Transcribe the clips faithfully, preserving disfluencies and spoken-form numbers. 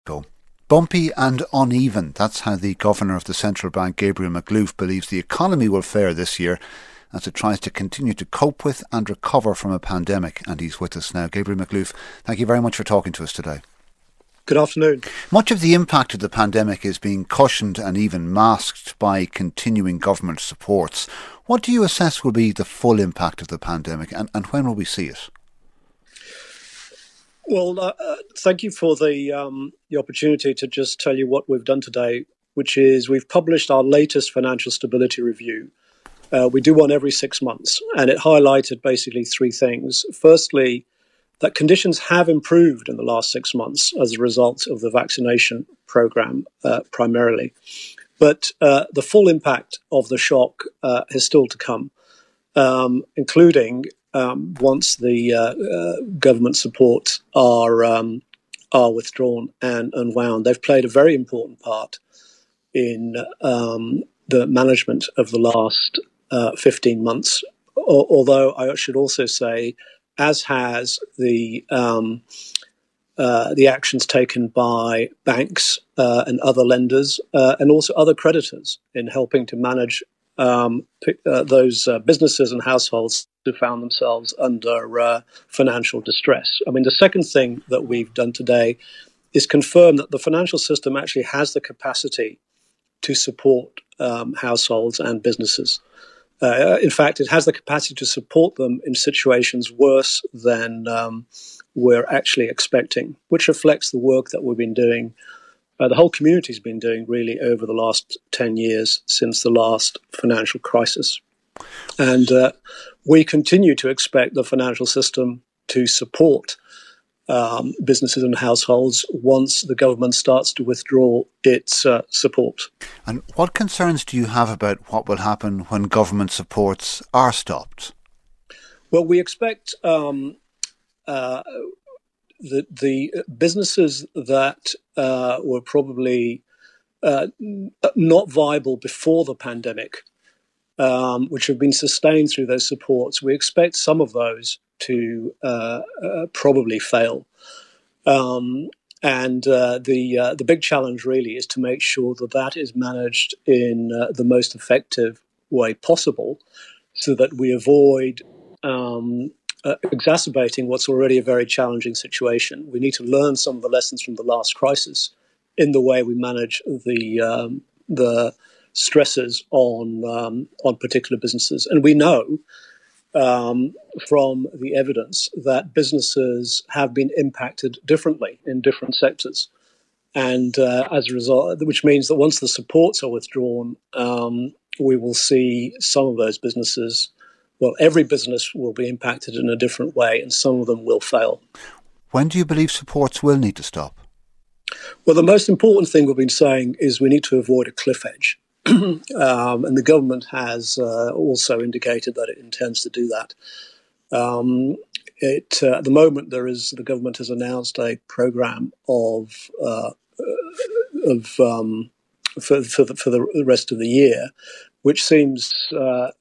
Go. Bumpy and uneven. That's how the Governor of the Central Bank, Gabriel Makhlouf, believes the economy will fare this year as it tries to continue to cope with and recover from a pandemic. And he's with us now. Gabriel Makhlouf, thank you very much for talking to us today. Good afternoon. Much of the impact of the pandemic is being cushioned and even masked by continuing government supports. What do you assess will be the full impact of the pandemic, and, and when will we see it? Well, uh, thank you for the um, the opportunity to just tell you what we've done today, which is we've published our latest financial stability review. Uh, we do one every six months, and it highlighted basically three things. Firstly, that conditions have improved in the last six months as a result of the vaccination program, uh, primarily. But uh, the full impact of the shock uh, is still to come, um, including um, once the uh, uh, government supports are um, are withdrawn and unwound. They've played a very important part in um, the management of the last uh, fifteen months, o- although I should also say, as has the um, uh, the actions taken by banks uh, and other lenders uh, and also other creditors in helping to manage um, p- uh, those uh, businesses and households who found themselves under uh, financial distress. I mean, the second thing that we've done today is confirm that the financial system actually has the capacity to support um, households and businesses. Uh, in fact, it has the capacity to support them in situations worse than um, we're actually expecting, which reflects the work that we've been doing, uh, the whole community's been doing really over the last ten years since the last financial crisis. And uh, we continue to expect the financial system to support um, businesses and households once the government starts to withdraw its uh, support. And what concerns do you have about what will happen when government supports are stopped? Well, we expect um, uh, the, the businesses that uh, were probably uh, not viable before the pandemic, um, which have been sustained through those supports, we expect some of those to uh, uh, probably fail. Um, and uh, the uh, the big challenge really is to make sure that that is managed in uh, the most effective way possible, so that we avoid um, uh, exacerbating what's already a very challenging situation. We need to learn some of the lessons from the last crisis in the way we manage the um, the stresses on um, on particular businesses. And we know um, from the evidence that businesses have been impacted differently in different sectors. And uh, as a result, which means that once the supports are withdrawn, um, we will see some of those businesses, well, every business will be impacted in a different way, and some of them will fail. When do you believe supports will need to stop? Well, the most important thing we've been saying is we need to avoid a cliff edge. um, and the government has uh, also indicated that it intends to do that. Um, it, uh, at the moment, there is the government has announced a program of uh, of um, for for the, for the rest of the year, which seems uh,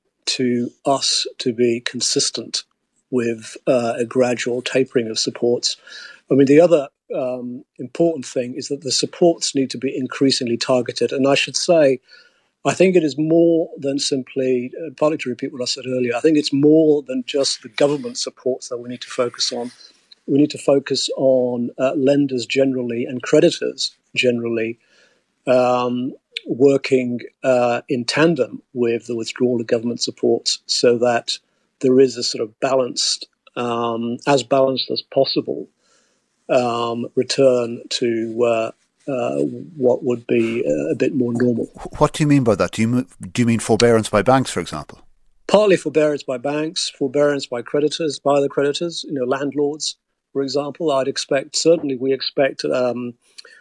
to us to be consistent with uh, a gradual tapering of supports. I mean, the other um, important thing is that the supports need to be increasingly targeted. And I should say, I think it is more than simply, uh, partly to repeat what I said earlier, I think it's more than just the government supports that we need to focus on. We need to focus on uh, lenders generally and creditors generally um, working uh, in tandem with the withdrawal of government supports, so that there is a sort of balanced, um, as balanced as possible, Um, return to uh, uh, what would be a bit more normal. What do you mean by that? Do you, do you mean forbearance by banks, for example? Partly forbearance by banks, forbearance by creditors, by the creditors, you know, landlords, for example. I'd expect, certainly we expect um,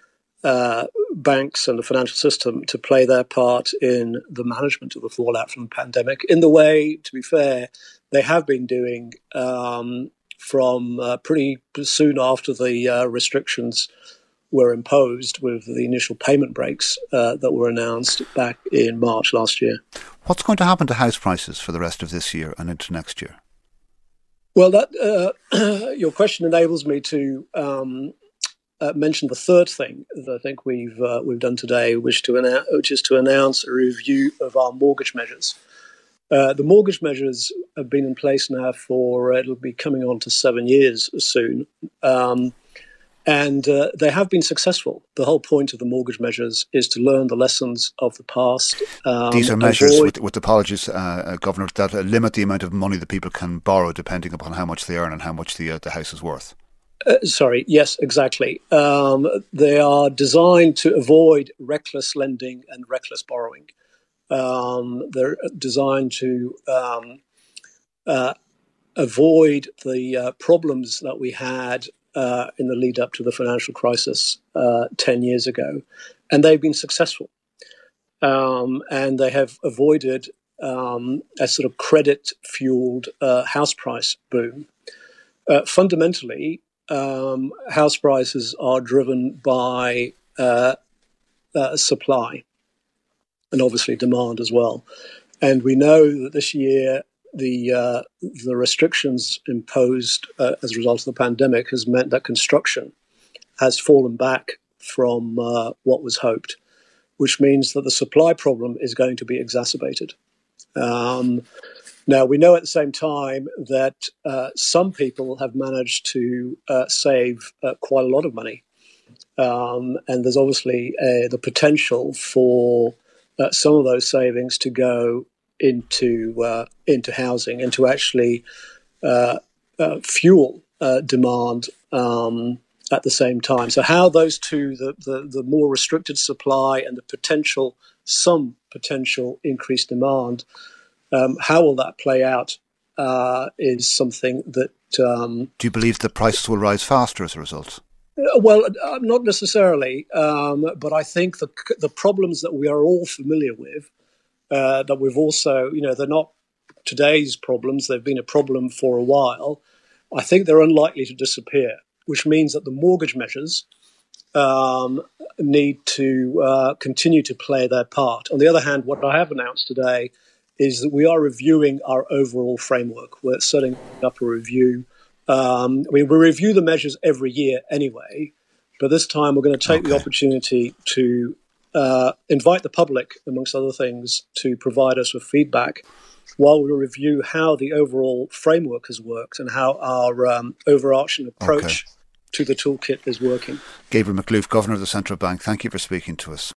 uh, banks and the financial system to play their part in the management of the fallout from the pandemic in the way, to be fair, they have been doing um, from uh, pretty soon after the uh, restrictions were imposed with the initial payment breaks uh, that were announced back in March last year. What's going to happen to house prices for the rest of this year and into next year? Well, that uh, your question enables me to um, uh, mention the third thing that I think we've uh, we've done today, which to annou- which is to announce a review of our mortgage measures. Uh, the mortgage measures have been in place now for uh, it'll be coming on to seven years soon. Um, And uh, they have been successful. The whole point of the mortgage measures is to learn the lessons of the past. Um, These are measures, avoid... with, with apologies, uh, uh, Governor, that uh, limit the amount of money that people can borrow depending upon how much they earn and how much the uh, the house is worth. Uh, sorry, yes, exactly. Um, they are designed to avoid reckless lending and reckless borrowing. Um, they're designed to um, uh, avoid the uh, problems that we had Uh, in the lead up to the financial crisis uh, ten years ago. And they've been successful. Um, and they have avoided um, a sort of credit-fueled uh, house price boom. Uh, fundamentally, um, house prices are driven by uh, uh, supply and obviously demand as well. And we know that this year the uh, the restrictions imposed uh, as a result of the pandemic has meant that construction has fallen back from uh, what was hoped, which means that the supply problem is going to be exacerbated. Um, now, we know at the same time that uh, some people have managed to uh, save uh, quite a lot of money. Um, and there's obviously uh, the potential for uh, some of those savings to go into uh, into housing and to actually uh, uh, fuel uh, demand um, at the same time. So how those two, the, the, the more restricted supply and the potential, some potential increased demand, um, how will that play out uh, is something that... Um, Do you believe the prices will rise faster as a result? Well, uh, not necessarily, um, but I think the the problems that we are all familiar with, Uh, that we've also, you know, they're not today's problems. They've been a problem for a while. I think they're unlikely to disappear, which means that the mortgage measures um, need to uh, continue to play their part. On the other hand, what I have announced today is that we are reviewing our overall framework. We're setting up a review. Um, I mean, we review the measures every year anyway, but this time we're going to take okay. the opportunity to Uh, invite the public, amongst other things, to provide us with feedback while we review how the overall framework has worked and how our um, overarching approach okay. to the toolkit is working. Gabriel Makhlouf, Governor of the Central Bank, thank you for speaking to us.